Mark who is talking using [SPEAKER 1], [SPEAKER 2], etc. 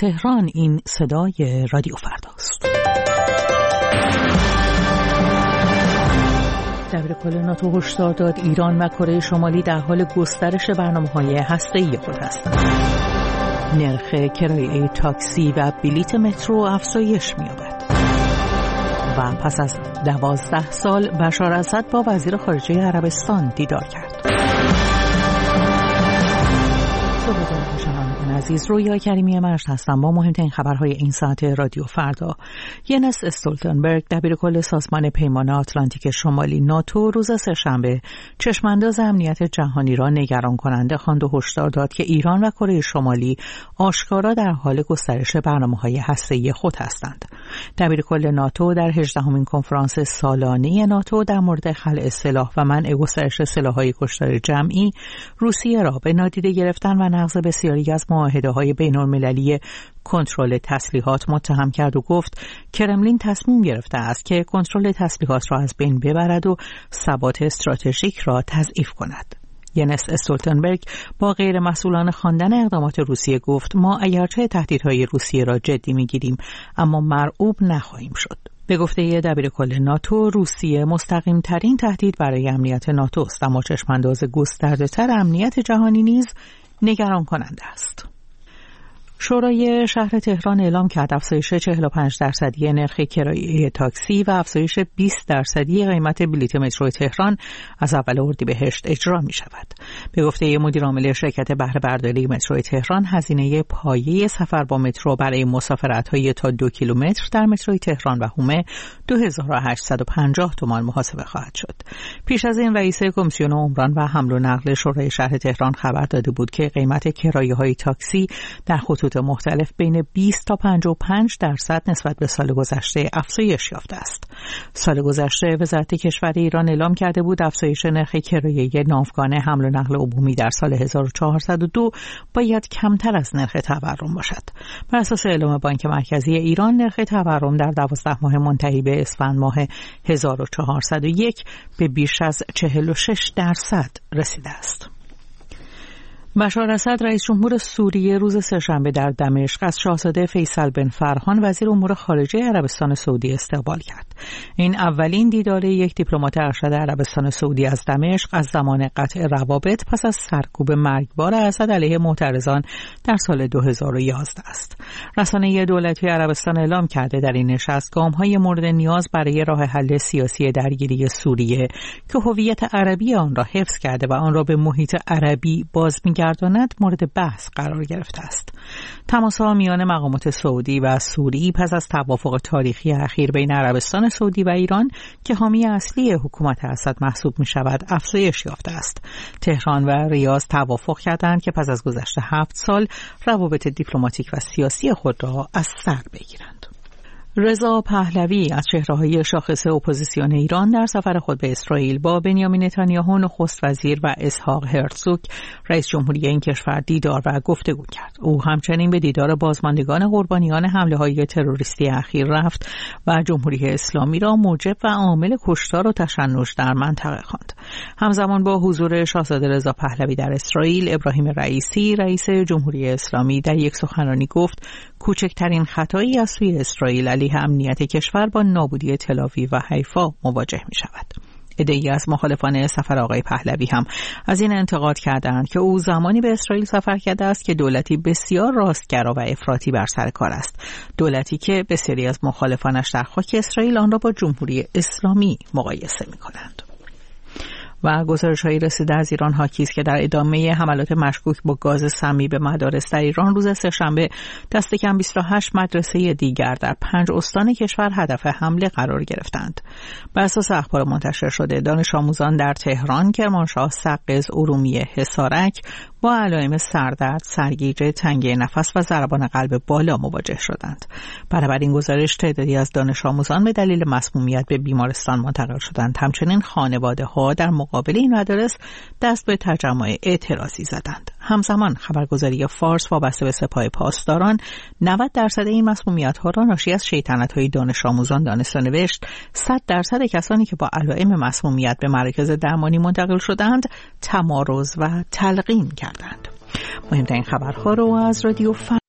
[SPEAKER 1] تهران این صدای رادیو فرداست. دبیرکل ناتو هشدار داد ایران و کره شمالی در حال گسترش برنامه‌های هسته‌ای خود هستند. نرخ کرایه تاکسی و بلیت مترو افزایش می‌یابد. و پس از 12 سال بشار اسد با وزیر خارجه عربستان دیدار کرد. عزیز، رویا کریمی مرشد هستم با مهمترین خبرهای این ساعت رادیو فردا. ینس استولتنبرگ دبیرکل سازمان پیمان آتلانتیک شمالی ناتو روز سه‌شنبه چشمانداز امنیت جهانی را نگران کننده خواند و هشدار داد که ایران و کره شمالی آشکارا در حال گسترش برنامه‌های هسته‌ای خود هستند. دبیرکل ناتو در 18مین کنفرانس سالانه ناتو در مورد خلع سلاح و منع گسترش سلاح‌های کشتار جمعی روسیه را به نادیده گرفتن و نقض بسیاری از معاهده‌های بین‌المللی کنترل تسلیحات متهم کرد و گفت کرملین تصمیم گرفته است که کنترل تسلیحات را از بین ببرد و ثبات استراتژیک را تضعیف کند. ینس استولتنبرگ با غیر مسئولانه خواندن اقدامات روسیه گفت ما اگرچه تهدیدهای روسیه را جدی می‌گیریم اما مرعوب نخواهیم شد. به گفته دبیرکل ناتو روسیه مستقیم ترین تهدید برای امنیت ناتو است، اما چشمانداز گسترده تر امنیت جهانی نیز نگران کننده است. شورای شهر تهران اعلام کرد افزایش 45% نرخ کرایه تاکسی و افزایش 20% قیمت بلیت مترو تهران از اول اردیبهشت اجرا می شود. به گفته مدیر عامل شرکت بهره برداری مترو تهران هزینه پایه سفر با مترو برای مسافرت‌های تا 2 کیلومتر در مترو تهران و هومه 2850 تومان محاسبه خواهد شد. پیش از این رئیس کمیسیون عمران و حمل و نقل شورای شهر تهران خبر داده بود که قیمت کرایه‌های تاکسی در خطوط مختلف بین 20 تا 55% نسبت به سال گذشته افزایش یافته است. سال گذشته وزارت کشور ایران اعلام کرده بود افزایش نرخ کرایه ناوگان حمل و نقل عمومی در سال 1402 باید کمتر از نرخ تورم باشد. بر اساس اعلام بانک مرکزی ایران نرخ تورم در 12 ماه منتهی به اسفند ماه 1401 به بیش از 46% رسیده است. بشار اسد رئیس جمهور سوریه روز سه‌شنبه در دمشق از شاهزاده فیصل بن فرهان وزیر امور خارجه عربستان سعودی استقبال کرد. این اولین دیدار یک دیپلمات ارشد عربستان سعودی از دمشق از زمان قطع روابط پس از سرکوب مرگبار اسد علیه معترضان در سال 2011 است. رسانه دولتی عربستان اعلام کرده در این نشست گام‌های مورد نیاز برای راه حل سیاسی درگیری سوریه که هویت عربی آن را حفظ کرده و آن را به محیط عربی باز گرداند مورد بحث قرار گرفته است. تماس‌ها میان مقامات سعودی و سوری پس از توافق تاریخی اخیر بین عربستان سعودی و ایران که حامی اصلی حکومت اسد محسوب می شود افزایش یافته است. تهران و ریاض توافق کردند که پس از گذشت 7 سال روابط دیپلماتیک و سیاسی خود را از سر بگیرند. رضا پهلوی از چهره‌های شاخص اپوزیسیون ایران در سفر خود به اسرائیل با بنیامین نتانیاهو نخست وزیر و اسحاق هرتزوگ رئیس جمهوری این کشور دیدار و گفتگو کرد. او همچنین به دیدار بازماندگان قربانیان حمله‌های تروریستی اخیر رفت و جمهوری اسلامی را موجب و عامل کشتار و تشنج در منطقه خواند. همزمان با حضور شاهزاده رضا پهلوی در اسرائیل، ابراهیم رئیسی رئیس جمهوری اسلامی در یک سخنرانی گفت کوچکترین خطایی از سوی اسرائیل علیه امنیت کشور با نابودی تل‌آویو و حیفا مواجه می شود. عده‌ای از مخالفان سفر آقای پهلوی هم از این انتقاد کردند که او زمانی به اسرائیل سفر کرده است که دولتی بسیار راستگرا و افراطی بر سر کار است، دولتی که بسیاری از مخالفانش در خاک اسرائیل آن را با جمهوری اسلامی مقایسه می کنند. و گزارش‌هایی رسیده از ایران حاکی است که در ادامه حملات مشکوک با گاز سمی به مدارس در ایران روز سه‌شنبه دست کم 28 مدرسه دیگر در 5 استان کشور هدف حمله قرار گرفتند. بر اساس اخبار منتشر شده دانش آموزان در تهران، کرمانشاه، سقز، ارومیه، حصارک با علائم سردرد، سرگیجه، تنگی نفس و ضربان قلب بالا مواجه شدند. برابر این گزارش تعدادی از دانش آموزان به دلیل مسمومیت به بیمارستان منتقل شدند. همچنین خانواده‌ها در مقابل این مدارس دست به تجمع اعتراضی زدند. همزمان خبرگزاری فارس وابسته به سپاه پاسداران 90% این مسمومیت‌ها را ناشی از شیطنت‌های دانش آموزان دانست و نوشت 100% کسانی که با علائم مسمومیت به مراکز درمانی منتقل شدند تمارض و تلقین کردند. مهمترین خبرها رو از رادیو